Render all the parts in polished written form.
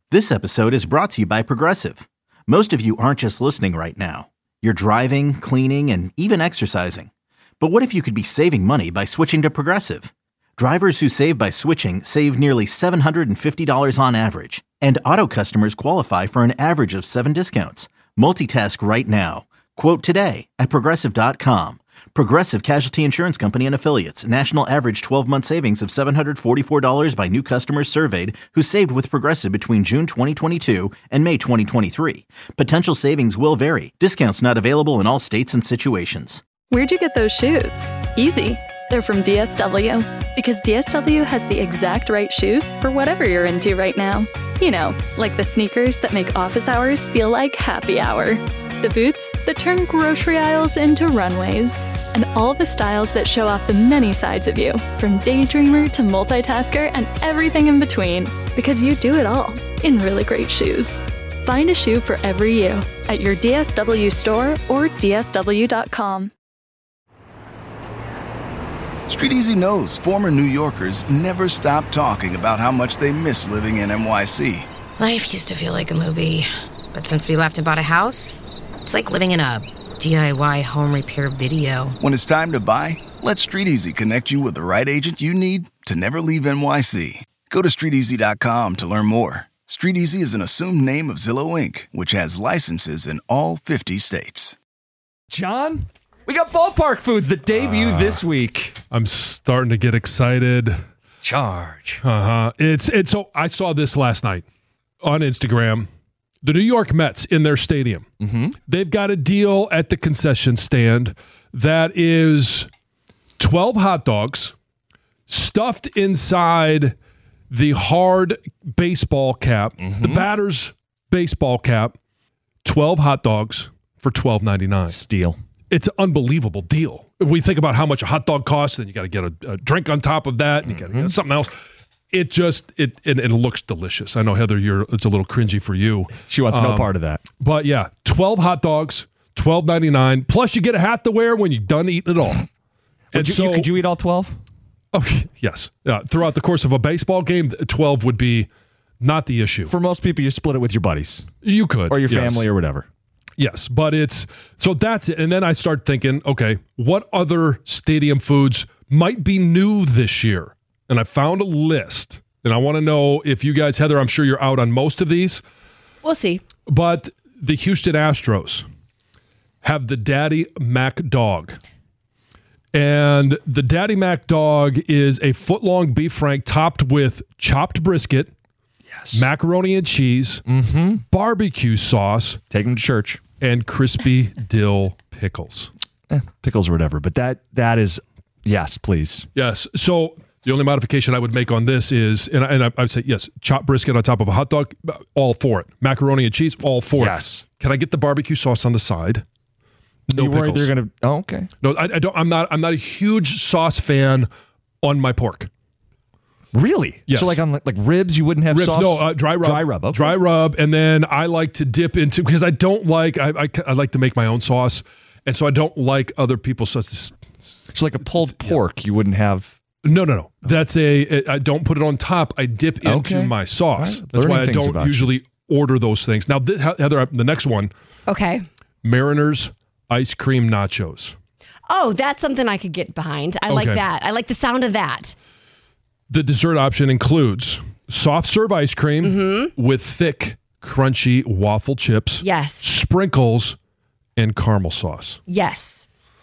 This episode is brought to you by Progressive. Most of you aren't just listening right now. You're driving, cleaning, and even exercising. But what if you could be saving money by switching to Progressive? Drivers who save by switching save nearly $750 on average. And auto customers qualify for an average of 7 discounts. Multitask right now. Quote today at Progressive.com. Progressive Casualty Insurance Company and Affiliates. National average 12-month savings of $744 by new customers surveyed who saved with Progressive between June 2022 and May 2023. Potential savings will vary. Discounts not available in all states and situations. Where'd you get those shoes? Easy. They're from DSW. Because DSW has the exact right shoes for whatever you're into right now. You know, like the sneakers that make office hours feel like happy hour. The boots that turn grocery aisles into runways. And all the styles that show off the many sides of you, from daydreamer to multitasker and everything in between. Because you do it all in really great shoes. Find a shoe for every you at your DSW store or DSW.com. Street Easy knows former New Yorkers never stop talking about how much they miss living in NYC. Life used to feel like a movie, but since we left and bought a house, it's like living in a DIY home repair video. When it's time to buy, let Street Easy connect you with the right agent you need to never leave NYC. Go to StreetEasy.com to learn more. Street Easy is an assumed name of Zillow Inc., which has licenses in all 50 states. John, we got ballpark foods that debut this week. I'm starting to get excited. Charge. It's so I saw this last night on Instagram. The New York Mets in their stadium. Mm-hmm. They've got a deal at the concession stand that is 12 hot dogs stuffed inside the hard baseball cap, the batter's baseball cap, 12 hot dogs for $12.99. Steal. It's an unbelievable deal. If we think about how much a hot dog costs, then you got to get a drink on top of that, and you got to get something else. It looks delicious. I know, Heather, it's a little cringy for you. She wants no part of that. But yeah, 12 hot dogs, $12.99. Plus, you get a hat to wear when you're done eating it all. Could you eat all 12? Oh, yes. Throughout the course of a baseball game, 12 would be not the issue. For most people, you split it with your buddies. You could. Or your family or whatever. Yes, but so that's it. And then I start thinking, okay, what other stadium foods might be new this year? And I found a list, and I want to know if you guys, Heather, I'm sure you're out on most of these. We'll see. But the Houston Astros have the Daddy Mac Dog. And the Daddy Mac Dog is a foot-long beef frank topped with chopped brisket, macaroni and cheese, barbecue sauce. Take them to church. And crispy dill pickles. Pickles or whatever, but that is, yes, please. Yes, so the only modification I would make on this is, and I would say, yes, chopped brisket on top of a hot dog, all for it. Macaroni and cheese, all for it. Yes. Can I get the barbecue sauce on the side? No you pickles. Worried they're gonna? Oh, okay. No, I don't. I'm not a huge sauce fan on my pork. Really? Yes. So like on like ribs, you wouldn't have ribs, sauce? No, dry rub. Dry rub. Okay. Dry rub, and then I like to dip into, because I don't like, I like to make my own sauce, and so I don't like other people's sauce. So like a pulled pork, you wouldn't have. No. That's I don't put it on top. I dip into my sauce. Right. That's Learning why I things don't about usually order those things. Now, Heather, the next one. Okay. Mariners ice cream nachos. Oh, that's something I could get behind. I like that. I like the sound of that. The dessert option includes soft serve ice cream with thick, crunchy waffle chips. Yes. Sprinkles and caramel sauce. Yes.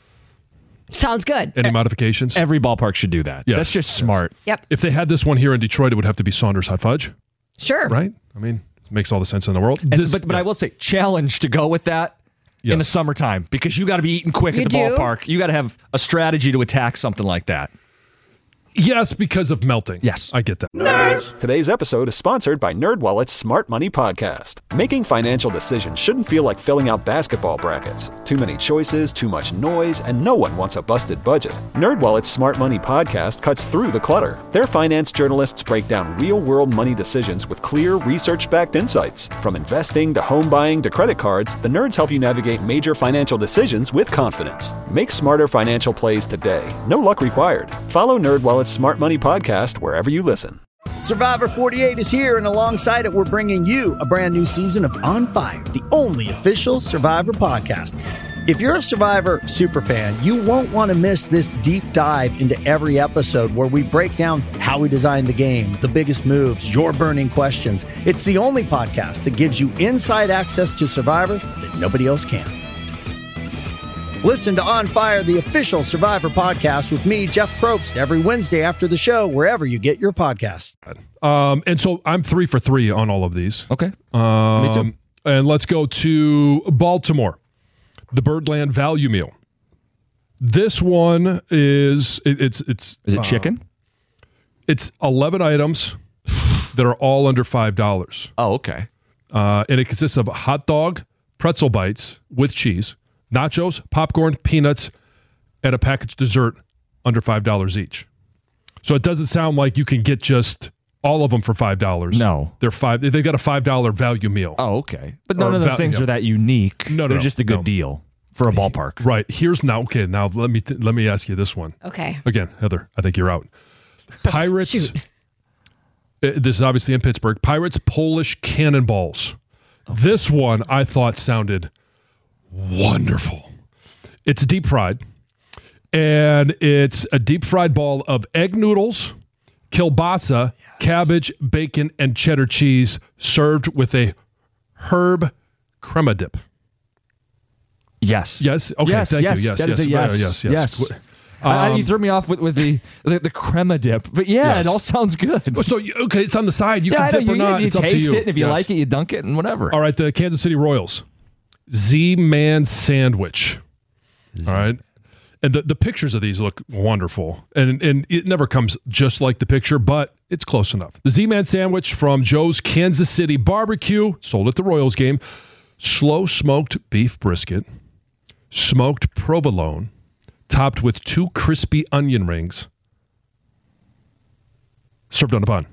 Sounds good. Any modifications? Every ballpark should do that. Yes. That's just smart. Yep. If they had this one here in Detroit, it would have to be Saunders Hot Fudge. Sure. Right? I mean, it makes all the sense in the world. But I will say, challenge to go with that in the summertime, because you got to be eating quick at the ballpark. You got to have a strategy to attack something like that. Yes, because of melting. Yes. I get that. Nerds! Today's episode is sponsored by NerdWallet's Smart Money Podcast. Making financial decisions shouldn't feel like filling out basketball brackets. Too many choices, too much noise, and no one wants a busted budget. NerdWallet's Smart Money Podcast cuts through the clutter. Their finance journalists break down real-world money decisions with clear, research-backed insights. From investing to home buying to credit cards, the nerds help you navigate major financial decisions with confidence. Make smarter financial plays today. No luck required. Follow NerdWallet's Smart Money Podcast wherever you listen. Survivor 48 is here, and alongside it, we're bringing you a brand new season of On Fire, the only official Survivor podcast. If you're a Survivor superfan, you won't want to miss this deep dive into every episode where we break down how we designed the game, the biggest moves, your burning questions. It's the only podcast that gives you inside access to Survivor that nobody else can. Listen to On Fire, the official Survivor podcast with me, Jeff Probst, every Wednesday after the show, wherever you get your podcasts. And so I'm 3 for 3 on all of these. Okay. Me too. And let's go to Baltimore, the Birdland Value Meal. This one is Is it chicken? It's 11 items that are all under $5. Oh, okay. And it consists of a hot dog, pretzel bites with cheese, nachos, popcorn, peanuts, and a packaged dessert under $5 each. So it doesn't sound like you can get just all of them for $5. No. They've got a $5 value meal. Oh, okay. But none of those things are that unique. No, they're just a good deal for a ballpark. Right. Now let me ask you this one. Okay. Again, Heather, I think you're out. Pirates. Shoot. This is obviously in Pittsburgh. Pirates Polish Cannonballs. Okay. This one I thought sounded wonderful. It's deep fried, and it's a deep fried ball of egg noodles, kielbasa, cabbage, bacon, and cheddar cheese, served with a herb crema dip. Yes. Yes. Okay. Yes. Thank yes. you. Yes. That is Yes. a yes. Yes. You threw me off with the crema dip, but it all sounds good. So okay, it's on the side. You can dip or not. You it's up to taste you. it, and if you like it, you dunk it, and whatever. All right, the Kansas City Royals, Z-Man sandwich. All right, and the pictures of these look wonderful, and it never comes just like the picture, but it's close enough. The Z-Man sandwich from Joe's Kansas City Barbecue, sold at the Royals game. Slow smoked beef brisket, smoked provolone, topped with 2 crispy onion rings, served on a bun.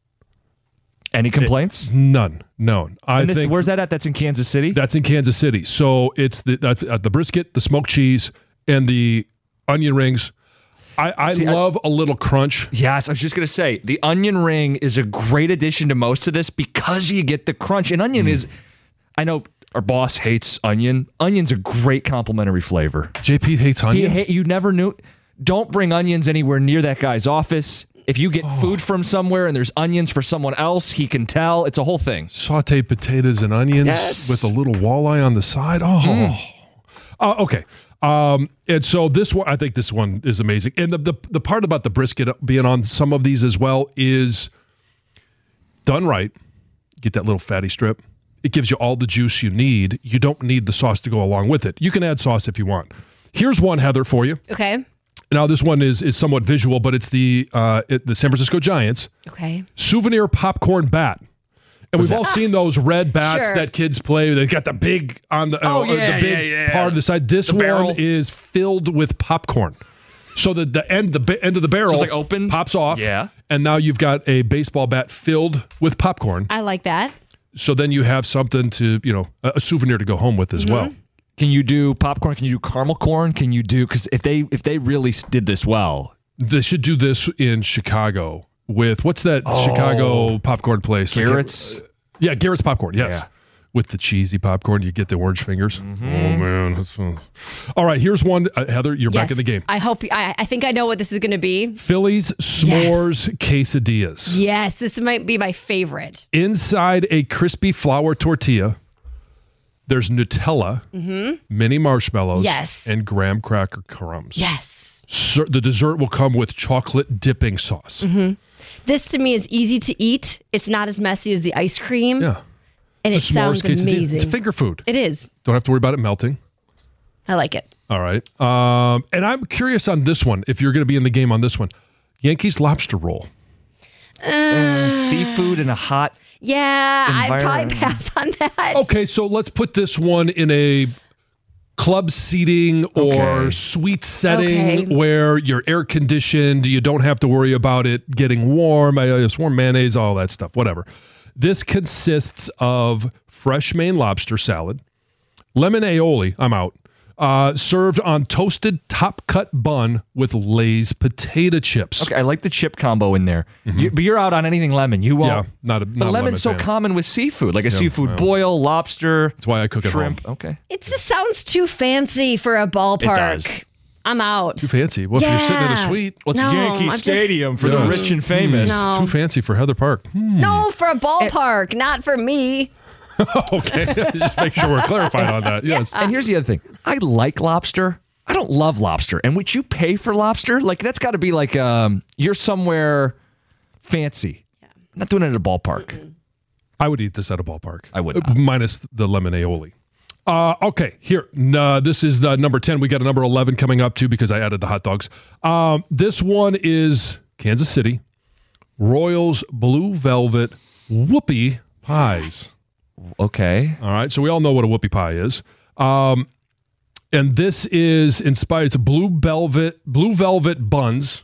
Any complaints? None. No. Where's that at? That's in Kansas City? That's in Kansas City. So it's the brisket, the smoked cheese, and the onion rings. I love a little crunch. Yes, I was just going to say, the onion ring is a great addition to most of this because you get the crunch. And onion is, I know our boss hates onion. Onion's a great complimentary flavor. JP hates onion? You never knew. Don't bring onions anywhere near that guy's office. If you get food from somewhere and there's onions for someone else, he can tell. It's a whole thing. Sauteed potatoes and onions with a little walleye on the side. Okay. And so this one, I think this one is amazing. And the part about the brisket being on some of these as well is done right. Get that little fatty strip. It gives you all the juice you need. You don't need the sauce to go along with it. You can add sauce if you want. Here's one, Heather, for you. Okay. Now, this one is somewhat visual, but it's the San Francisco Giants. Okay. Souvenir popcorn bat. And we've all seen those red bats that kids play. They got the big on the big part of the side. This one is filled with popcorn. So the end of the barrel it's like open, pops off. Yeah. And now you've got a baseball bat filled with popcorn. I like that. So then you have something to, a souvenir to go home with as well. Can you do popcorn? Can you do caramel corn? Can you do, because if they really did this well. They should do this in Chicago with, what's that Chicago popcorn place? Garrett's? Yeah, Garrett's Popcorn, yes. Yeah. With the cheesy popcorn, you get the orange fingers. Mm-hmm. Oh, man. That's fun. All right, here's one. Heather, you're back in the game. I think I know what this is going to be. Philly's S'mores Quesadillas. Yes, this might be my favorite. Inside a crispy flour tortilla, there's Nutella, mini marshmallows, and graham cracker crumbs. Yes. The dessert will come with chocolate dipping sauce. Mm-hmm. This, to me, is easy to eat. It's not as messy as the ice cream. Yeah. And it sounds amazing. It's finger food. It is. Don't have to worry about it melting. I like it. All right. And I'm curious on this one, if you're going to be in the game on this one. Yankees lobster roll. Seafood in a hot I'd probably pass on that. Okay, so let's put this one in a club seating or suite setting where you're air conditioned. You don't have to worry about it getting warm. It's warm mayonnaise, all that stuff, whatever. This consists of fresh Maine lobster salad, lemon aioli, I'm out, served on toasted top-cut bun with Lay's potato chips. Okay, I like the chip combo in there. But you're out on anything lemon. You won't. Yeah, not a But lemon's so fan. common with seafood, like a seafood boil, lobster. That's why I cook at shrimp. home. Okay. It just sounds too fancy for a ballpark. It does. I'm out. Too fancy. Well, if you're sitting in a suite, What's No, Yankee I'm just- Stadium for the rich and famous? No. too fancy for Heather Park. No, for a ballpark, not for me. Okay, just make sure we're clarified on that. Yes. And here's the other thing. I like lobster. I don't love lobster. And would you pay for lobster? Like, that's got to be like you're somewhere fancy. I'm not doing it at a ballpark. I would eat this at a ballpark. I would not. Minus the lemon aioli. Okay, here. This is the number 10. We got a number 11 coming up, too, because I added the hot dogs. This one is Kansas City. Royals Blue Velvet Whoopie Pies. Okay. All right, so we all know what a whoopie pie is. And this is inspired. It's blue velvet buns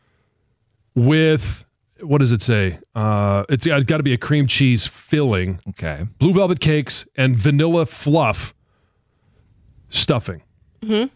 with, what does it say? It's got to be a cream cheese filling. Okay. Blue velvet cakes and vanilla fluff stuffing. Mm-hmm.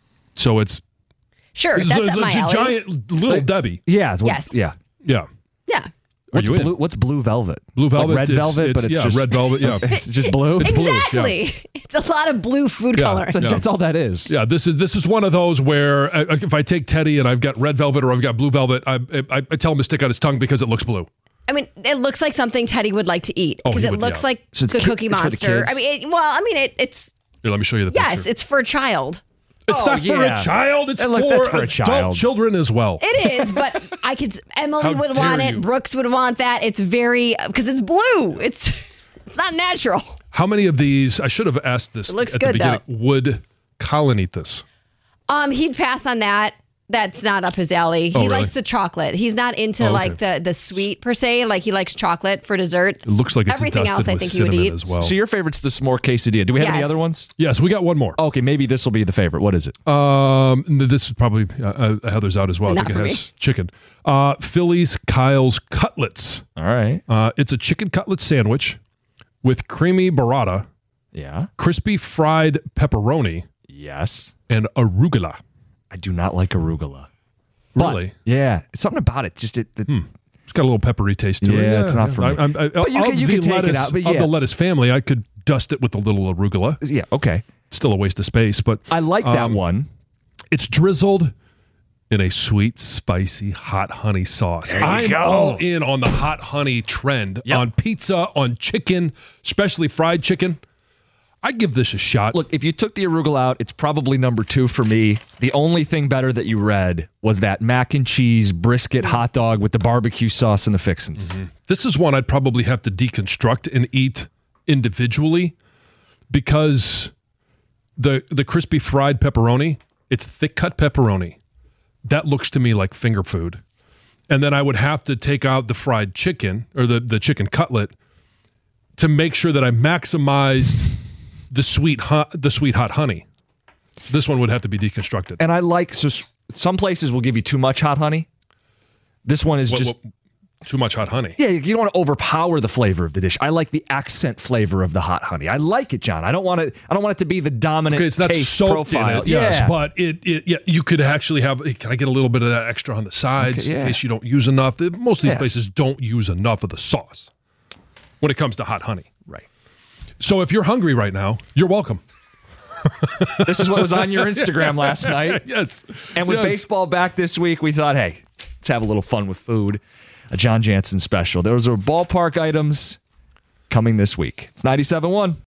So it's Sure, that's up my alley. giant little Debbie. Yeah. Yes. Yeah. Yeah. Yeah. What's blue velvet? Blue velvet. Like red velvet, but it's just red velvet. Yeah. it's just blue. It's blue, Exactly. It's a lot of blue food color. So that's all that is. Yeah, this is one of those where if I take Teddy and I've got red velvet or I've got blue velvet, I tell him to stick out his tongue because it looks blue. I mean, it looks like something Teddy would like to eat because he it would, looks yeah. like So it's the ki- Cookie it's for the Monster. kids? I mean, it's Here, let me show you the picture. yes, it's for a child. It's Oh, not for yeah. a child. It's And look, for, that's for a adult child. children as well. It is, but Emily How would dare want it. you. Brooks would want that. It's very because it's blue. It's not natural. How many of these? I should have asked this It looks at the good, beginning. Would Colin eat this? He'd pass on that. That's not up his alley. Oh, He really? likes the chocolate. He's not into Oh, okay. like the sweet per se. Like he likes chocolate for dessert. It looks like it's Everything dusted else I with think he would cinnamon eat. as well. So your favorite's the s'more quesadilla. Do we have any Yes. other ones? Yes, we got one more. Okay, maybe this will be the favorite. What is it? This is probably Heather's out as well. Not I think for it has chicken. Philly's Kyle's Cutlets. All right. It's a chicken cutlet sandwich with creamy burrata, Yeah. crispy fried pepperoni, Yes. and arugula. I do not like arugula. Really? Yeah. It's something about it. Just It's got a little peppery taste to it. Yeah, it's not for me. But you can take it out, but Of yeah. the lettuce family, I could dust it with a little arugula. Yeah. Okay. Still a waste of space, but I like that one. it's drizzled in a sweet, spicy, hot honey sauce. I'm go. all in on the hot honey trend Yep. on pizza, on chicken, especially fried chicken. I'd give this a shot. Look, if you took the arugula out, it's probably number 2 for me. The only thing better that you read was that mac and cheese brisket hot dog with the barbecue sauce and the fixins. This is one I'd probably have to deconstruct and eat individually because the crispy fried pepperoni, it's thick cut pepperoni. That looks to me like finger food. And then I would have to take out the fried chicken or the chicken cutlet to make sure that I maximized the sweet hot honey. This one would have to be deconstructed. And I like, so some places will give you too much hot honey. This one is just, too much hot honey. yeah, you don't want to overpower the flavor of the dish. I like the accent flavor of the hot honey. I like it, John. I don't want it to be the dominant Okay, it's not taste soaked profile. in it, yes, yeah. but you could actually have. Can I get a little bit of that extra on the sides Okay, yeah. in case you don't use enough? Most of these Yes. places don't use enough of the sauce when it comes to hot honey. Right. So if you're hungry right now, you're welcome. This is what was on your Instagram last night. Yes. And with Yes. baseball back this week, we thought, hey, let's have a little fun with food. A John Jansen special. Those are ballpark items coming this week. It's 97.1.